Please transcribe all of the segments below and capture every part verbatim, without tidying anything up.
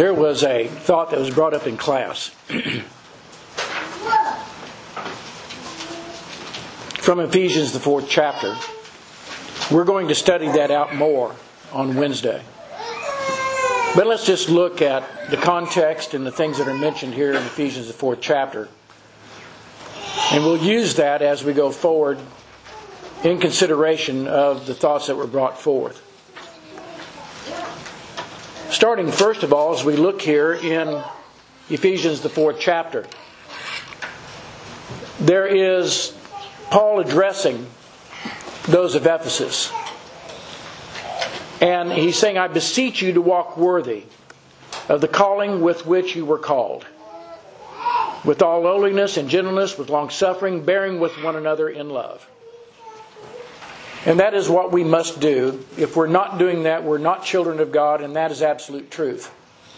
There was a thought that was brought up in class from Ephesians, the fourth chapter. We're going to study that out more on Wednesday. But let's just look at the context and the things that are mentioned here in Ephesians, the fourth chapter. And we'll use that as we go forward in consideration of the thoughts that were brought forth. Starting first of all, as we look here in Ephesians, the fourth chapter, there is Paul addressing those of Ephesus. And he's saying, I beseech you to walk worthy of the calling with which you were called, with all lowliness and gentleness, with long suffering, bearing with one another in love. And that is what we must do. If we're not doing that, we're not children of God, and that is absolute truth.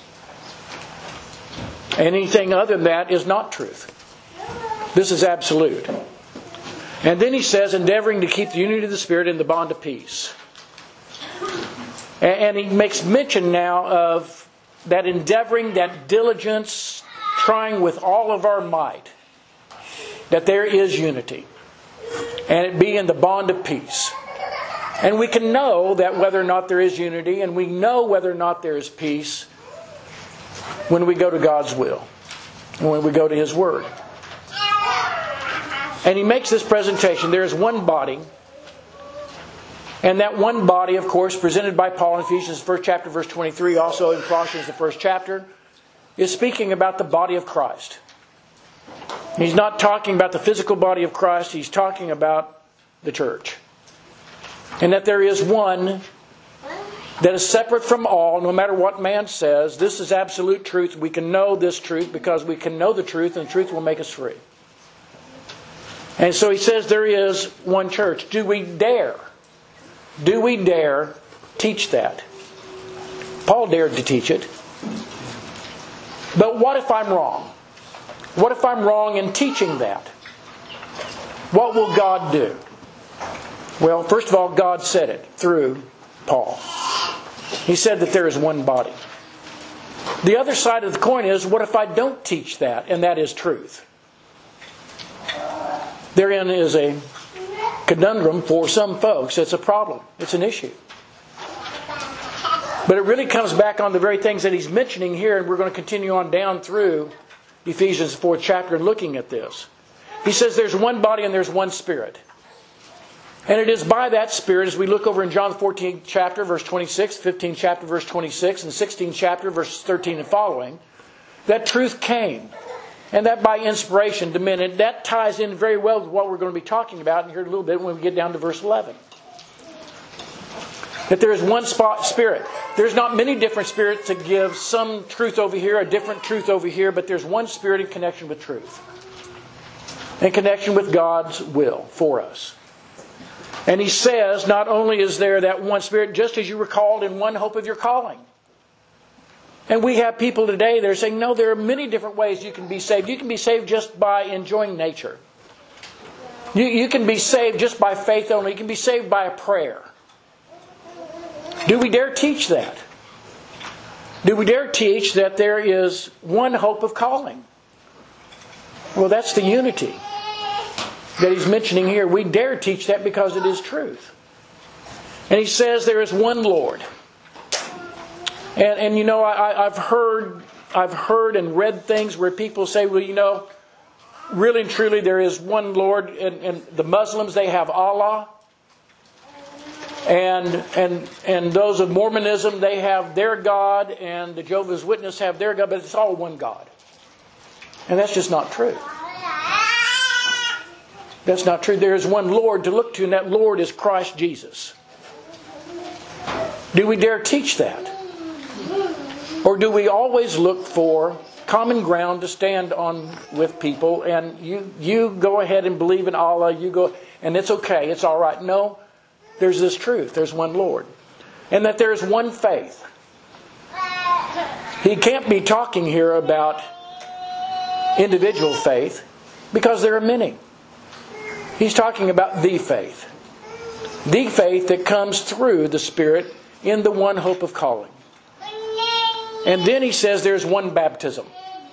Anything other than that is not truth. This is absolute. And then he says, endeavoring to keep the unity of the Spirit in the bond of peace. And he makes mention now of that endeavoring, that diligence, trying with all of our might, that there is unity. And it be in the bond of peace. And we can know that whether or not there is unity, and we know whether or not there is peace, when we go to God's will, and when we go to His Word. And he makes this presentation. There is one body. And that one body, of course, presented by Paul in Ephesians, the first chapter, verse twenty-three, also in Colossians, the first chapter, is speaking about the body of Christ. He's not talking about the physical body of Christ. He's talking about the church. And that there is one that is separate from all, no matter what man says. This is absolute truth. We can know this truth because we can know the truth, and the truth will make us free. And so he says there is one church. Do we dare? Do we dare teach that? Paul dared to teach it. But what if I'm wrong? What if I'm wrong in teaching that? What will God do? Well, first of all, God said it through Paul. He said that there is one body. The other side of the coin is, what if I don't teach that, and that is truth? Therein is a conundrum for some folks. It's a problem. It's an issue. But it really comes back on the very things that he's mentioning here, and we're going to continue on down through Ephesians fourth chapter and looking at this. He says there's one body and there's one Spirit. And it is by that Spirit, as we look over in John the fourteenth chapter, verse twenty-six, fifteenth chapter, verse twenty-six, and sixteenth chapter, verses thirteen and following, that truth came. And that by inspiration to men. And that ties in very well with what we're going to be talking about in here a little bit when we get down to verse eleven. That there is one spot Spirit. There's not many different spirits to give some truth over here, a different truth over here, but there's one Spirit in connection with truth. In connection with God's will for us. And he says, not only is there that one Spirit, just as you were called in one hope of your calling. And we have people today that are saying, no, there are many different ways you can be saved. You can be saved just by enjoying nature. You, you can be saved just by faith only. You can be saved by a prayer. Do we dare teach that? Do we dare teach that there is one hope of calling? Well, that's the unity that he's mentioning here. We dare teach that because it is truth. And he says there is one Lord. And, and you know, I, I've heard, I've heard and read things where people say, well, you know, really and truly there is one Lord. And, and the Muslims, they have Allah. And, and, and those of Mormonism, they have their God. And the Jehovah's Witnesses have their God. But it's all one God. And that's just not true. That's not true. There is one Lord to look to, and that Lord is Christ Jesus. Do we dare teach that? Or do we always look for common ground to stand on with people, and you you go ahead and believe in Allah, you go, and it's okay, it's all right? No, there's this truth. There's one Lord. And that there's one faith. He can't be talking here about individual faith because there are many. He's talking about the faith. The faith that comes through the Spirit in the one hope of calling. And then he says there's one baptism.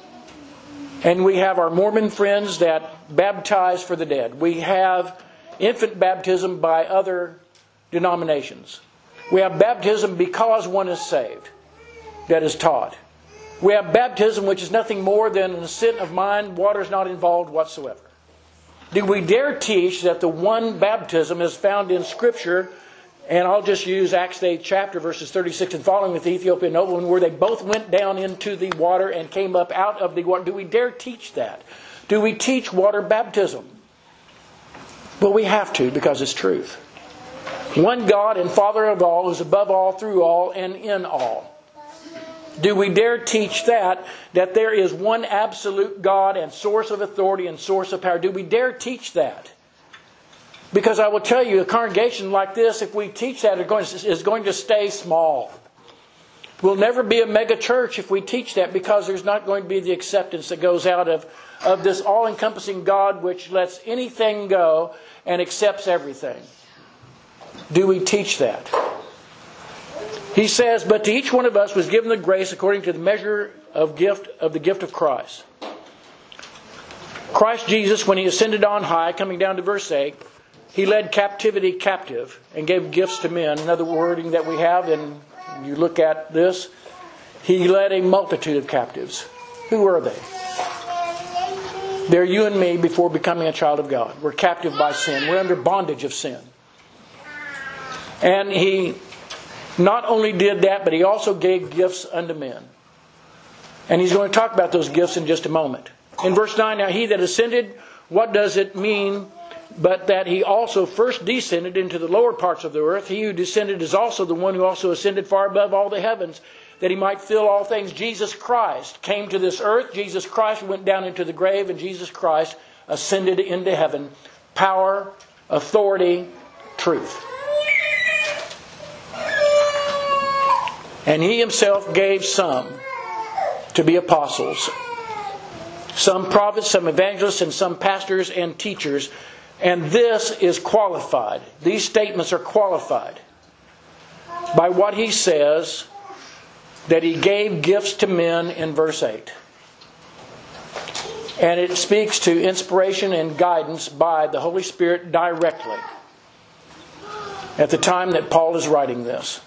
And we have our Mormon friends that baptize for the dead. We have infant baptism by other denominations. We have baptism because one is saved, that is taught. We have baptism which is nothing more than an assent of mind. Water is not involved whatsoever. Do we dare teach that the one baptism is found in Scripture? And I'll just use Acts the eighth chapter, verses thirty-six and following with the Ethiopian nobleman, where they both went down into the water and came up out of the water. Do we dare teach that? Do we teach water baptism? Well, we have to, because it's truth. One God and Father of all, who is above all, through all, and in all. Do we dare teach that, that there is one absolute God and source of authority and source of power? Do we dare teach that? Because I will tell you, a congregation like this, if we teach that, is going to stay small. We'll never be a mega church if we teach that, because there's not going to be the acceptance that goes out of, of this all-encompassing God which lets anything go and accepts everything. Do we teach that? He says, but to each one of us was given the grace according to the measure of gift of the gift of Christ. Christ Jesus, when He ascended on high, coming down to verse eight, He led captivity captive and gave gifts to men. Another wording that we have, and you look at this, He led a multitude of captives. Who are they? They're you and me before becoming a child of God. We're captive by sin. We're under bondage of sin. And He not only did that, but He also gave gifts unto men. And He's going to talk about those gifts in just a moment. In verse nine, now He that ascended, what does it mean? But that He also first descended into the lower parts of the earth. He who descended is also the one who also ascended far above all the heavens, that He might fill all things. Jesus Christ came to this earth. Jesus Christ went down into the grave, and Jesus Christ ascended into heaven. Power, authority, truth. And He Himself gave some to be apostles, some prophets, some evangelists, and some pastors and teachers. And this is qualified. These statements are qualified by what He says, that He gave gifts to men in verse eight. And it speaks to inspiration and guidance by the Holy Spirit directly at the time that Paul is writing this.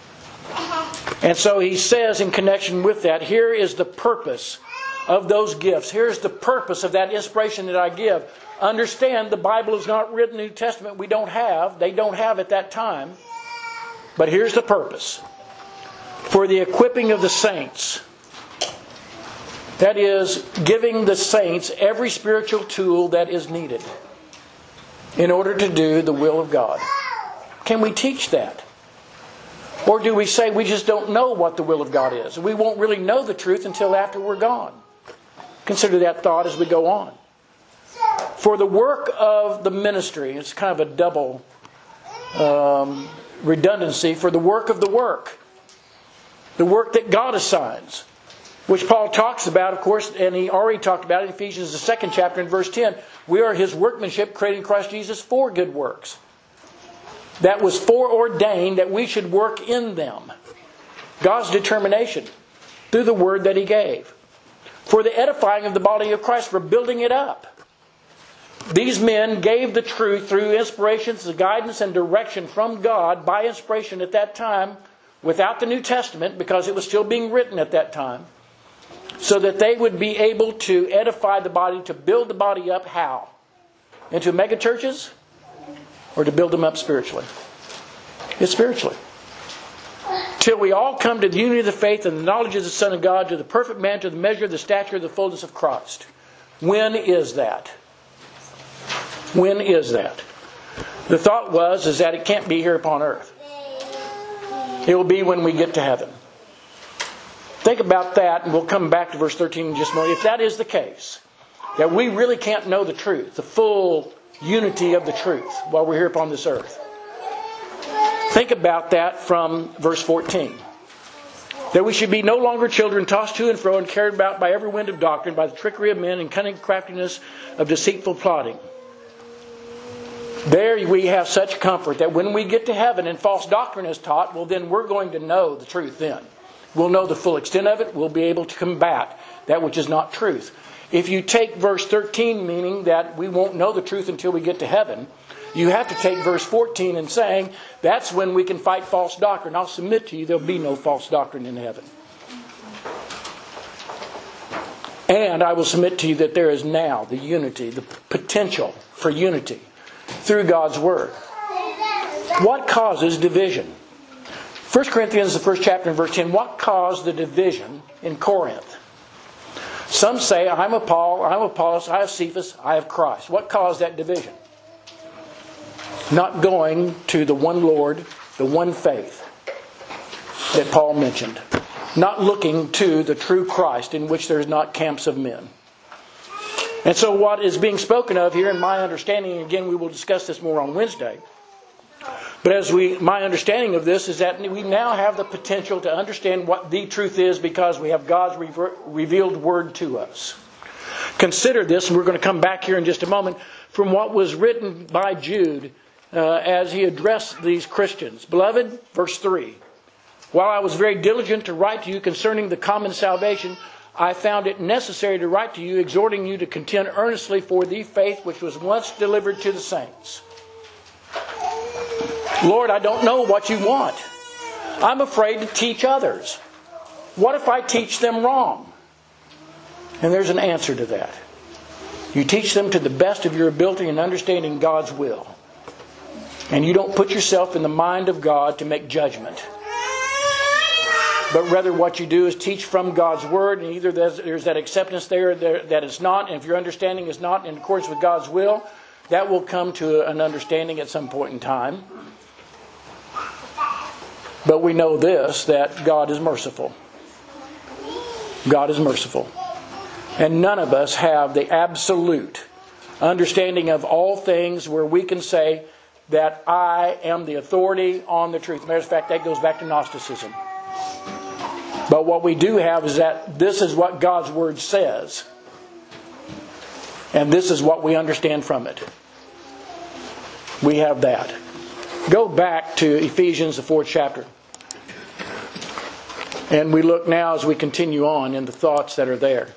And so he says in connection with that, here is the purpose of those gifts. Here's the purpose of that inspiration that I give. Understand, the Bible is not written New Testament. We don't have. They don't have at that time. But here's the purpose. For the equipping of the saints. That is, giving the saints every spiritual tool that is needed in order to do the will of God. Can we teach that? Or do we say we just don't know what the will of God is? We won't really know the truth until after we're gone. Consider that thought as we go on. For the work of the ministry, it's kind of a double um, redundancy. For the work of the work. The work that God assigns. Which Paul talks about, of course, and he already talked about in Ephesians, the second chapter in verse ten. We are His workmanship, created in Christ Jesus for good works. That was foreordained that we should work in them. God's determination through the word that He gave. For the edifying of the body of Christ, for building it up. These men gave the truth through inspirations, the guidance and direction from God by inspiration at that time, without the New Testament, because it was still being written at that time, so that they would be able to edify the body, to build the body up. How? Into mega churches? Or to build them up spiritually? It's spiritually. Till we all come to the unity of the faith and the knowledge of the Son of God, to the perfect man, to the measure of the stature of the fullness of Christ. When is that? When is that? The thought was is that it can't be here upon earth. It will be when we get to heaven. Think about that, and we'll come back to verse thirteen in just a moment. If that is the case, that we really can't know the truth, the full unity of the truth while we're here upon this earth. Think about that from verse fourteen. That we should be no longer children tossed to and fro and carried about by every wind of doctrine, by the trickery of men and cunning craftiness of deceitful plotting. There we have such comfort that when we get to heaven and false doctrine is taught, well then we're going to know the truth then. We'll know the full extent of it. We'll be able to combat that which is not truth. If you take verse thirteen, meaning that we won't know the truth until we get to heaven, you have to take verse fourteen and saying, that's when we can fight false doctrine. I'll submit to you, there'll be no false doctrine in heaven. And I will submit to you that there is now the unity, the potential for unity through God's Word. What causes division? First Corinthians, the first chapter, and verse ten. What caused the division in Corinth? Some say, I'm of Paul, I'm of Apollos, I have Cephas, I have Christ. What caused that division? Not going to the one Lord, the one faith that Paul mentioned. Not looking to the true Christ, in which there is not camps of men. And so what is being spoken of here, in my understanding, again we will discuss this more on Wednesday, but as we, my understanding of this is that we now have the potential to understand what the truth is because we have God's rever- revealed Word to us. Consider this, and we're going to come back here in just a moment, from what was written by Jude uh, as he addressed these Christians. Beloved, verse three, while I was very diligent to write to you concerning the common salvation, I found it necessary to write to you, exhorting you to contend earnestly for the faith which was once delivered to the saints. Lord, I don't know what you want. I'm afraid to teach others. What if I teach them wrong? And there's an answer to that. You teach them to the best of your ability in understanding God's will. And you don't put yourself in the mind of God to make judgment. But rather what you do is teach from God's Word, and either there's, there's that acceptance there, there that it's not, and if your understanding is not in accordance with God's will, that will come to an understanding at some point in time. But we know this, that God is merciful. God is merciful. And none of us have the absolute understanding of all things where we can say that I am the authority on the truth. As a matter of fact, that goes back to Gnosticism. But what we do have is that this is what God's Word says. And this is what we understand from it. We have that. Go back to Ephesians, the fourth chapter. And we look now as we continue on in the thoughts that are there.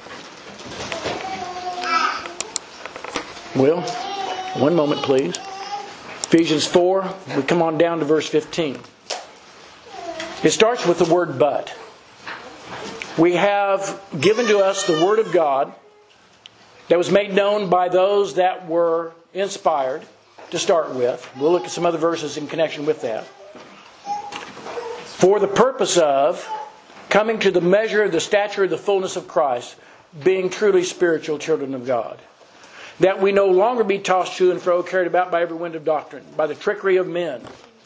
Will, one moment please. Ephesians four, we come on down to verse fifteen. It starts with the word but. We have given to us the Word of God that was made known by those that were inspired to start with. We'll look at some other verses in connection with that. For the purpose of coming to the measure of the stature of the fullness of Christ, being truly spiritual children of God. That we no longer be tossed to and fro, carried about by every wind of doctrine, by the trickery of men,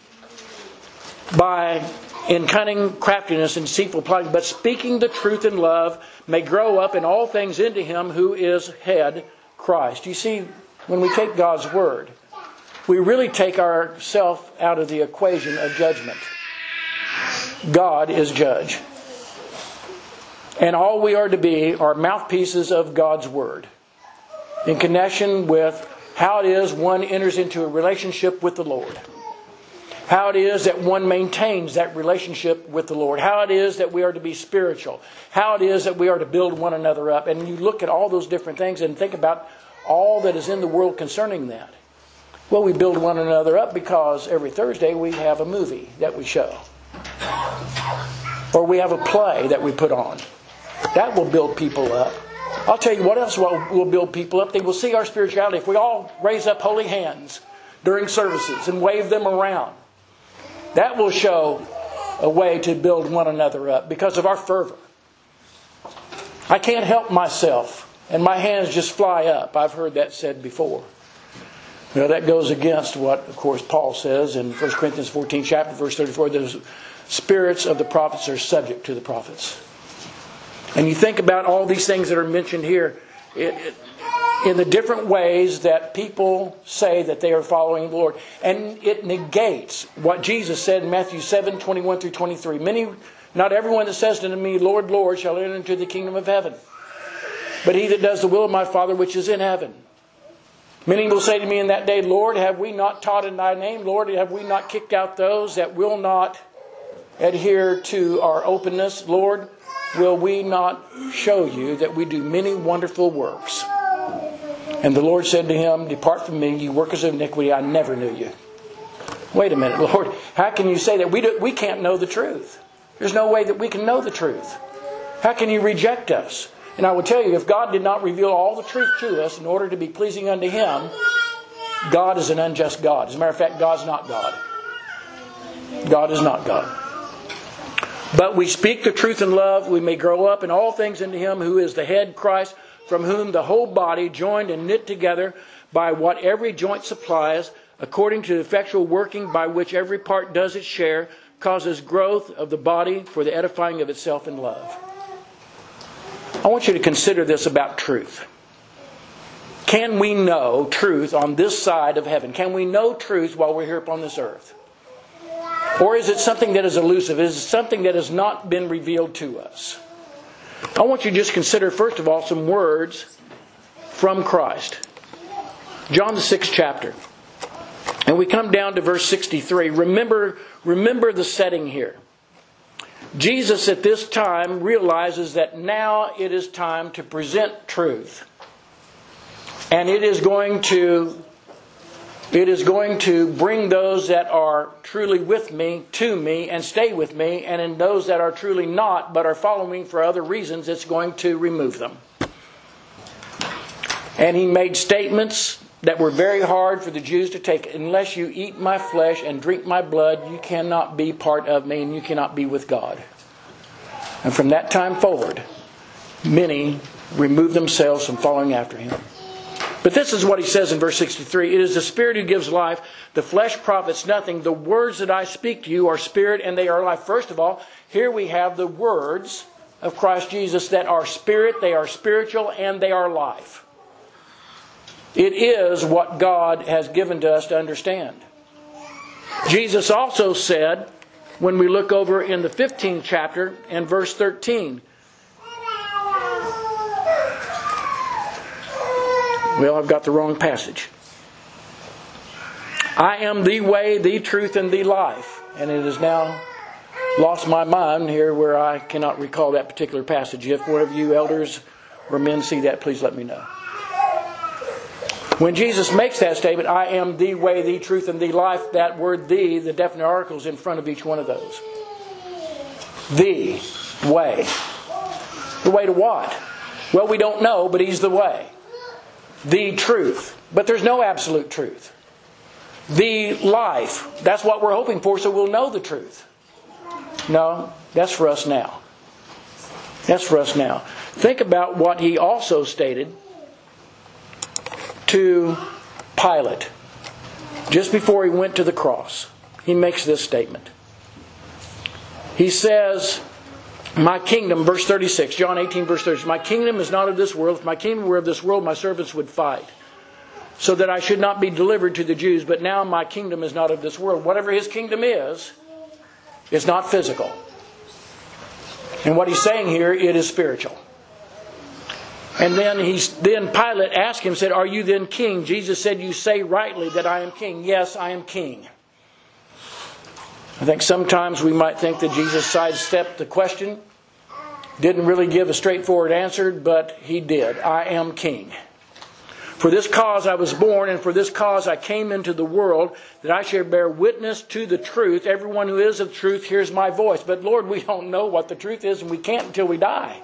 by in cunning craftiness and deceitful plotting, but speaking the truth in love, may grow up in all things into Him who is head, Christ. You see, when we take God's Word, we really take ourselves out of the equation of judgment. God is judge. And all we are to be are mouthpieces of God's Word in connection with how it is one enters into a relationship with the Lord. How it is that one maintains that relationship with the Lord. How it is that we are to be spiritual. How it is that we are to build one another up. And you look at all those different things and think about all that is in the world concerning that. Well, we build one another up because every Thursday we have a movie that we show. Or we have a play that we put on. That will build people up. I'll tell you what else will, will build people up. They will see our spirituality. If we all raise up holy hands during services and wave them around, that will show a way to build one another up because of our fervor. I can't help myself, and my hands just fly up. I've heard that said before. You know, that goes against what, of course, Paul says in First Corinthians fourteen, chapter, verse thirty-four. The spirits of the prophets are subject to the prophets. And you think about all these things that are mentioned here. It, it, in the different ways that people say that they are following the Lord. And it negates what Jesus said in Matthew seven, twenty-one through twenty-three. Many, not everyone that says unto me, Lord, Lord, shall enter into the kingdom of heaven, but he that does the will of my Father which is in heaven. Many will say to me in that day, Lord, have we not taught in thy name? Lord, have we not kicked out those that will not adhere to our openness, Lord, will we not show you that we do many wonderful works? And the Lord said to him, depart from me, you workers of iniquity, I never knew you. Wait a minute, Lord, how can you say that? We, do, we can't know the truth. There's no way that we can know the truth. How can you reject us? And I will tell you, if God did not reveal all the truth to us in order to be pleasing unto Him, God is an unjust God. As a matter of fact, God's not God. God is not God. But we speak the truth in love. We may grow up in all things into Him who is the head, Christ, from whom the whole body, joined and knit together by what every joint supplies, according to the effectual working by which every part does its share, causes growth of the body for the edifying of itself in love. I want you to consider this about truth. Can we know truth on this side of heaven? Can we know truth while we're here upon this earth? Or is it something that is elusive? Is it something that has not been revealed to us? I want you to just consider, first of all, some words from Christ. John the sixth chapter. And we come down to verse sixty-three. Remember, remember the setting here. Jesus at this time realizes that now it is time to present truth. And it is going to it is going to bring those that are truly with me to me and stay with me, and in those that are truly not but are following for other reasons, it's going to remove them. And He made statements that were very hard for the Jews to take. Unless you eat my flesh and drink my blood, you cannot be part of me and you cannot be with God. And from that time forward, many removed themselves from following after Him. But this is what He says in verse sixty-three. It is the Spirit who gives life. The flesh profits nothing. The words that I speak to you are spirit and they are life. First of all, here we have the words of Christ Jesus that are spirit, they are spiritual, and they are life. It is what God has given to us to understand. Jesus also said, when we look over in the fifteenth chapter and verse thirteen. Well, I've got the wrong passage. I am the way, the truth, and the life. And it has now lost my mind here where I cannot recall that particular passage. If one of you elders or men see that, please let me know. When Jesus makes that statement, I am the way, the truth, and the life, that word the, the definite article is in front of each one of those. The way. The way to what? Well, we don't know, but He's the way. The truth. But there's no absolute truth. The life. That's what we're hoping for, so we'll know the truth. No, that's for us now. That's for us now. Think about what He also stated to Pilate just before He went to the cross. He makes this statement. He says, my kingdom, verse thirty-six, John eighteen, verse thirty-six, my kingdom is not of this world. If my kingdom were of this world, my servants would fight, so that I should not be delivered to the Jews. But now my kingdom is not of this world. Whatever His kingdom is, it's not physical. And what He's saying here, it is spiritual. And then he's then Pilate asked Him, said, are you then king? Jesus said, you say rightly that I am king. Yes, I am king. I think sometimes we might think that Jesus sidestepped the question, didn't really give a straightforward answer, but He did. I am king. For this cause I was born, and for this cause I came into the world, that I should bear witness to the truth. Everyone who is of truth hears my voice. But Lord, we don't know what the truth is, and we can't until we die.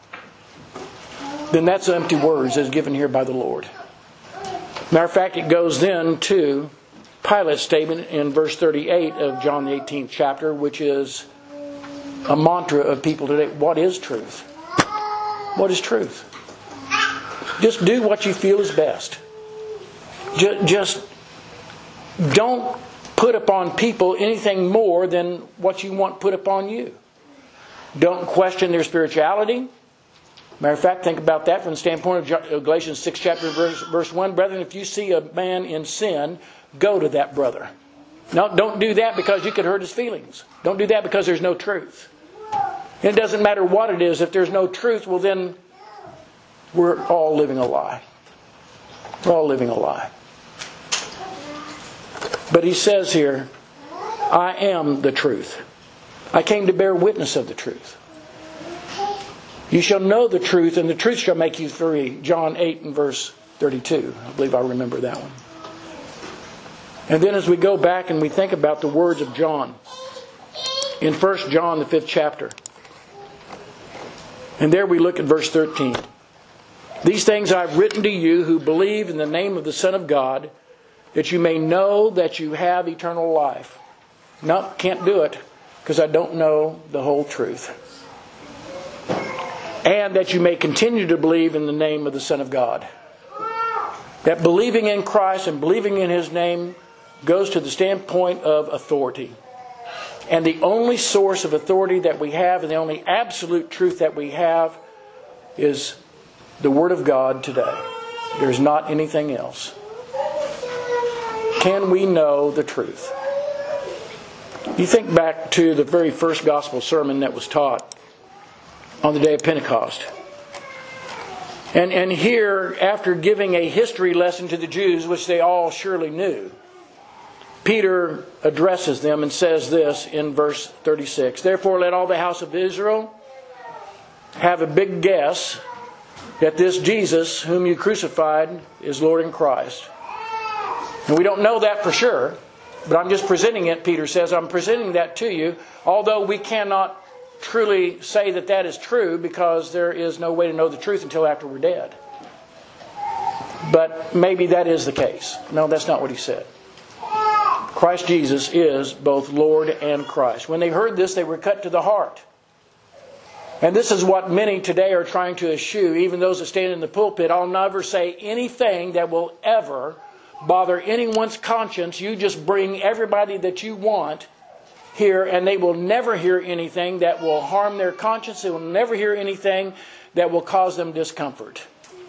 Then that's empty words as given here by the Lord. Matter of fact, it goes then to Pilate's statement in verse thirty-eight of John the eighteenth chapter, which is a mantra of people today. What is truth? What is truth? Just do what you feel is best. Just, just don't put upon people anything more than what you want put upon you. Don't question their spirituality. Matter of fact, think about that from the standpoint of Galatians six chapter verse, verse one. Brethren, if you see a man in sin, go to that brother. No, don't do that because you could hurt his feelings. Don't do that because there's no truth. It doesn't matter what it is. If there's no truth, well then we're all living a lie. We're all living a lie. But He says here, I am the truth. I came to bear witness of the truth. You shall know the truth, and the truth shall make you free. John eight and verse thirty-two. I believe I remember that one. And then as we go back and we think about the words of John, in First John, the fifth chapter. And there we look at verse thirteen. These things I have written to you who believe in the name of the Son of God, that you may know that you have eternal life. No, can't do it, because I don't know the whole truth. And that you may continue to believe in the name of the Son of God. That believing in Christ and believing in His name goes to the standpoint of authority. And the only source of authority that we have, and the only absolute truth that we have, is the Word of God today. There's not anything else. Can we know the truth? You think back to the very first gospel sermon that was taught on the day of Pentecost. And, and here, after giving a history lesson to the Jews, which they all surely knew, Peter addresses them and says this in verse thirty-six. Therefore let all the house of Israel have a big guess that this Jesus, whom you crucified, is Lord and Christ. And we don't know that for sure, but I'm just presenting it, Peter says. I'm presenting that to you, although we cannot truly say that that is true, because there is no way to know the truth until after we're dead. But maybe that is the case. No, that's not what he said. Christ Jesus is both Lord and Christ. When they heard this, they were cut to the heart. And this is what many today are trying to eschew, even those that stand in the pulpit. I'll never say anything that will ever bother anyone's conscience. You just bring everybody that you want here, and they will never hear anything that will harm their conscience. They will never hear anything that will cause them discomfort.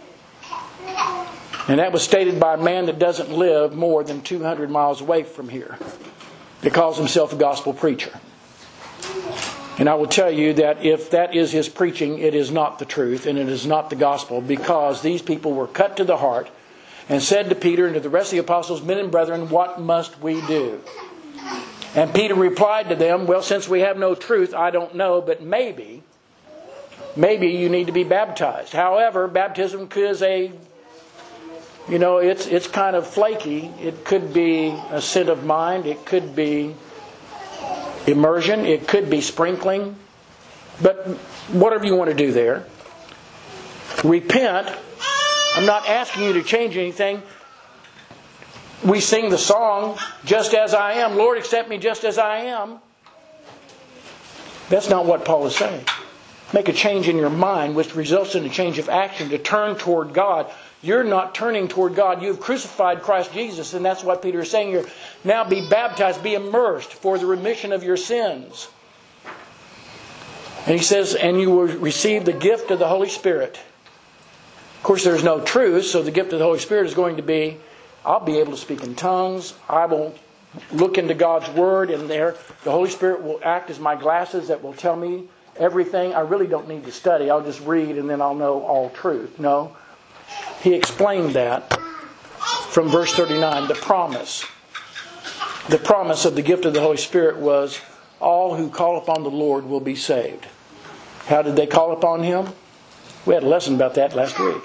And that was stated by a man that doesn't live more than two hundred miles away from here, that calls himself a gospel preacher. And I will tell you that if that is his preaching, it is not the truth and it is not the gospel, because these people were cut to the heart and said to Peter and to the rest of the apostles, men and brethren, what must we do? And Peter replied to them, well, since we have no truth, I don't know, but maybe, maybe you need to be baptized. However, baptism is a, you know, it's it's kind of flaky. It could be assent of mind. It could be immersion. It could be sprinkling. But whatever you want to do there. Repent. I'm not asking you to change anything. We sing the song, just as I am. Lord, accept me just as I am. That's not what Paul is saying. Make a change in your mind, which results in a change of action to turn toward God. You're not turning toward God. You've crucified Christ Jesus, and that's what Peter is saying here. Now be baptized, be immersed for the remission of your sins. And he says, and you will receive the gift of the Holy Spirit. Of course, there's no truth, so the gift of the Holy Spirit is going to be, I'll be able to speak in tongues. I will look into God's Word, and there the Holy Spirit will act as my glasses that will tell me everything. I really don't need to study. I'll just read and then I'll know all truth. No. He explained that from verse thirty-nine. The promise. The promise of the gift of the Holy Spirit was all who call upon the Lord will be saved. How did they call upon Him? We had a lesson about that last week.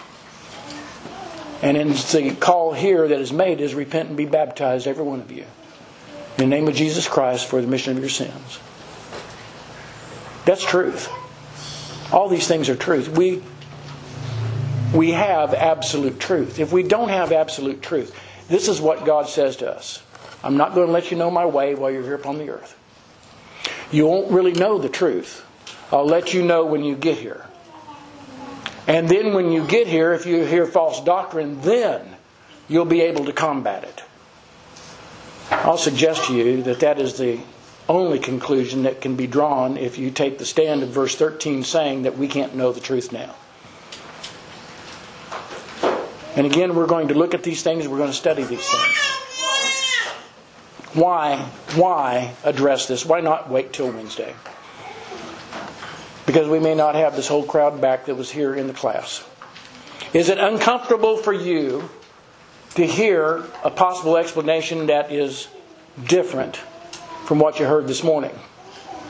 And in the call here that is made is repent and be baptized, every one of you, in the name of Jesus Christ for the remission of your sins. That's truth. All these things are truth. We we have absolute truth. If we don't have absolute truth, this is what God says to us. I'm not going to let you know my way while you're here upon the earth. You won't really know the truth. I'll let you know when you get here. And then when you get here, if you hear false doctrine, then you'll be able to combat it. I'll suggest to you that that is the only conclusion that can be drawn if you take the stand of verse thirteen saying that we can't know the truth now. And again, we're going to look at these things. We're going to study these things. Why? Why address this? Why not wait till Wednesday? Because we may not have this whole crowd back that was here in the class. Is it uncomfortable for you to hear a possible explanation that is different from what you heard this morning?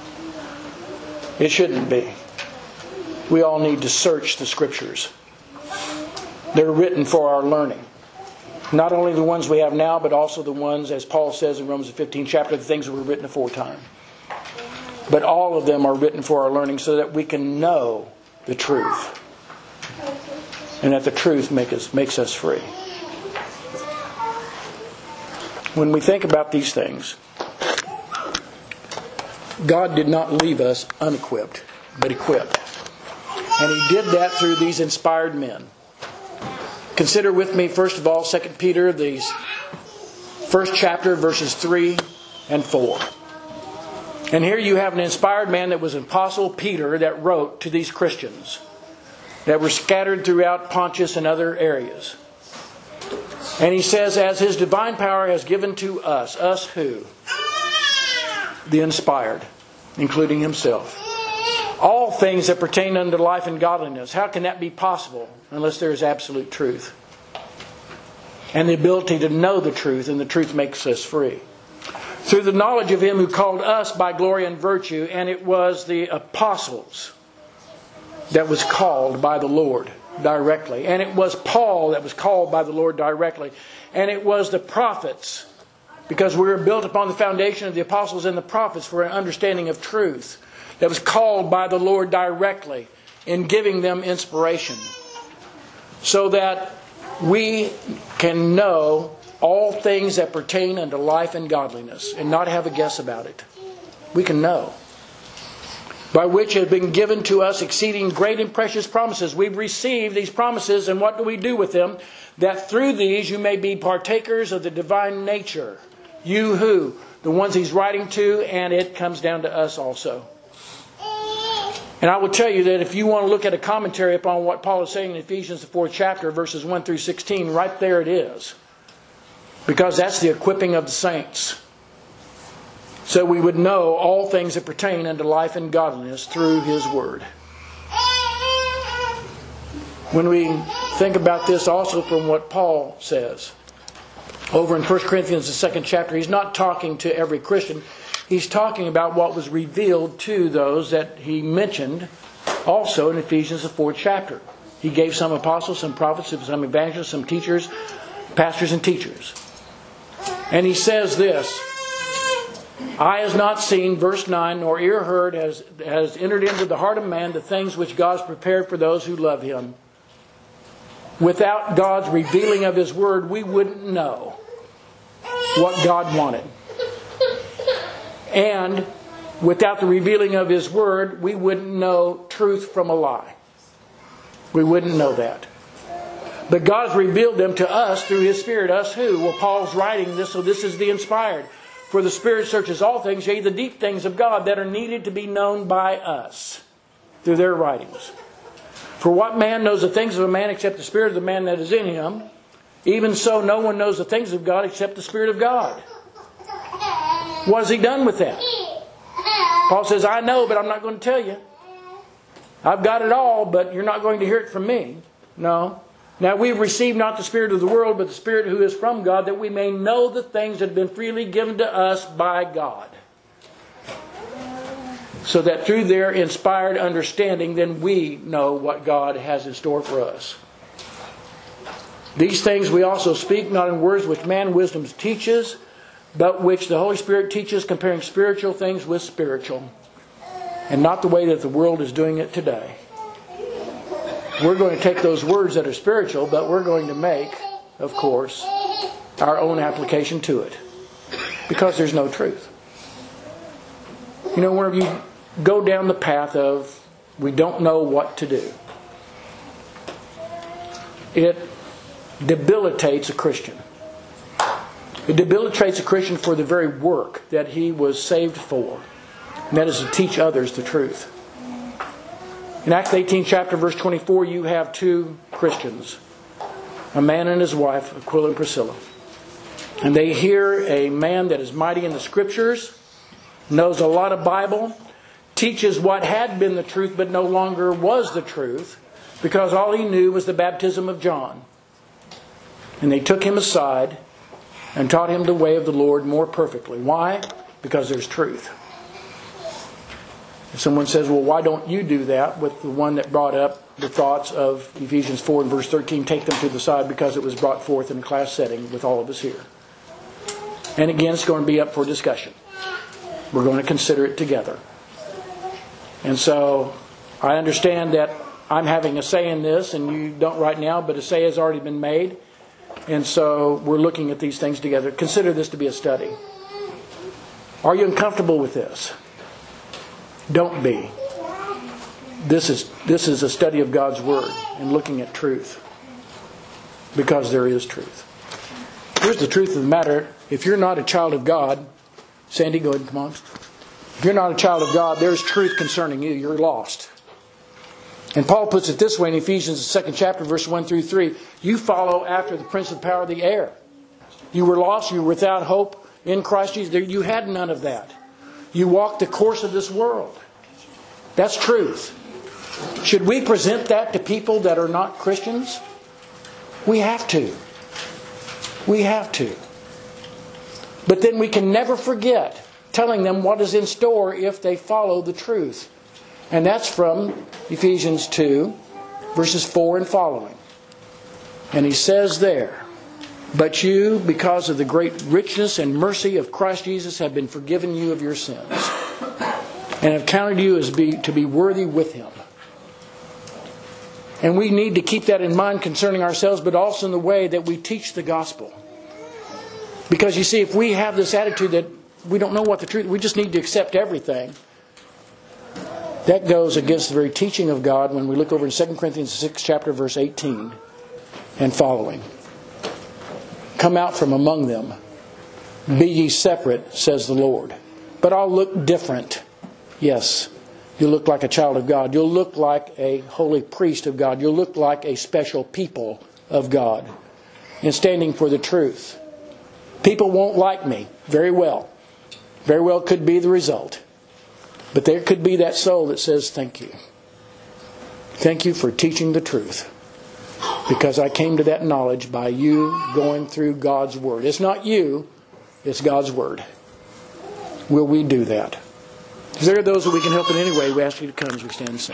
It shouldn't be. We all need to search the Scriptures. They're written for our learning. Not only the ones we have now, but also the ones, as Paul says in Romans fifteenth chapter, the things that were written aforetime. But all of them are written for our learning so that we can know the truth. And that the truth make us, makes us free. When we think about these things, God did not leave us unequipped, but equipped. And He did that through these inspired men. Consider with me, first of all, Second Peter, the first chapter, verses three and four. And here you have an inspired man that was Apostle Peter that wrote to these Christians that were scattered throughout Pontus and other areas. And he says, as His divine power has given to us, us who? The inspired, including himself. All things that pertain unto life and godliness. How can that be possible unless there is absolute truth? And the ability to know the truth, and the truth makes us free. Through the knowledge of Him who called us by glory and virtue, and it was the apostles that was called by the Lord directly. And it was Paul that was called by the Lord directly. And it was the prophets, because we were built upon the foundation of the apostles and the prophets for an understanding of truth, that was called by the Lord directly in giving them inspiration. So that we can know all things that pertain unto life and godliness and not have a guess about it. We can know. By which have been given to us exceeding great and precious promises. We've received these promises, and what do we do with them? That through these you may be partakers of the divine nature. You who? The ones He's writing to, and it comes down to us also. And I will tell you that if you want to look at a commentary upon what Paul is saying in Ephesians, the fourth chapter, verses one through sixteen, right there it is. Because that's the equipping of the saints. So we would know all things that pertain unto life and godliness through His Word. When we think about this also from what Paul says, over in First Corinthians, the second chapter, he's not talking to every Christian. He's talking about what was revealed to those that he mentioned also in Ephesians, the fourth chapter. He gave some apostles, some prophets, some evangelists, some teachers, pastors and teachers. And he says this, eye has not seen, verse nine, nor ear heard, has, has entered into the heart of man the things which God has prepared for those who love Him. Without God's revealing of His Word, we wouldn't know what God wanted. And without the revealing of His Word, we wouldn't know truth from a lie. We wouldn't know that. But God has revealed them to us through His Spirit. Us who? Well, Paul's writing this, so this is the inspired. For the Spirit searches all things, yea, the deep things of God that are needed to be known by us through their writings. For what man knows the things of a man except the Spirit of the man that is in him? Even so, no one knows the things of God except the Spirit of God. What has He done with that? Paul says, I know, but I'm not going to tell you. I've got it all, but you're not going to hear it from me. No. Now we've received not the spirit of the world, but the Spirit who is from God, that we may know the things that have been freely given to us by God. So that through their inspired understanding, then we know what God has in store for us. These things we also speak, not in words which man wisdom teaches, but which the Holy Spirit teaches, comparing spiritual things with spiritual. And not the way that the world is doing it today. We're going to take those words that are spiritual, but we're going to make, of course, our own application to it. Because there's no truth. You know, whenever you go down the path of we don't know what to do, it debilitates a Christian. It debilitates a Christian for the very work that he was saved for. And that is to teach others the truth. In Acts eighteen chapter verse twenty-four, you have two Christians. A man and his wife, Aquila and Priscilla. And they hear a man that is mighty in the Scriptures, knows a lot of Bible, teaches what had been the truth but no longer was the truth, because all he knew was the baptism of John. And they took him aside and taught him the way of the Lord more perfectly. Why? Because there's truth. Someone says, well, why don't you do that with the one that brought up the thoughts of Ephesians four and verse thirteen, take them to the side because it was brought forth in a class setting with all of us here. And again, it's going to be up for discussion. We're going to consider it together. And so I understand that I'm having a say in this, and you don't right now, but a say has already been made. And so we're looking at these things together. Consider this to be a study. Are you uncomfortable with this? Don't be. This is this is a study of God's Word and looking at truth. Because there is truth. Here's the truth of the matter. If you're not a child of God, Sandy, go ahead and come on. If you're not a child of God, there's truth concerning you. You're lost. And Paul puts it this way in Ephesians, the second chapter, verse one through three. You follow after the prince of the power of the air. You were lost. You were without hope in Christ Jesus. You had none of that. You walked the course of this world. That's truth. Should we present that to people that are not Christians? We have to. We have to. But then we can never forget telling them what is in store if they follow the truth. And that's from Ephesians two, verses four and following. And he says there, but you, because of the great richness and mercy of Christ Jesus, have been forgiven you of your sins, and have counted you as be, to be worthy with Him. And we need to keep that in mind concerning ourselves, but also in the way that we teach the gospel. Because you see, if we have this attitude that we don't know what the truth, we just need to accept everything, that goes against the very teaching of God when we look over in Second Corinthians six, chapter verse eighteen and following. Come out from among them. Be ye separate, says the Lord. But I'll look different. Yes, you'll look like a child of God. You'll look like a holy priest of God. You'll look like a special people of God in standing for the truth. People won't like me. Very well. Very well could be the result. But there could be that soul that says, thank you. Thank you for teaching the truth. Because I came to that knowledge by you going through God's Word. It's not you, it's God's Word. Will we do that? If there are those that we can help in any way, we ask you to come as we stand and sing.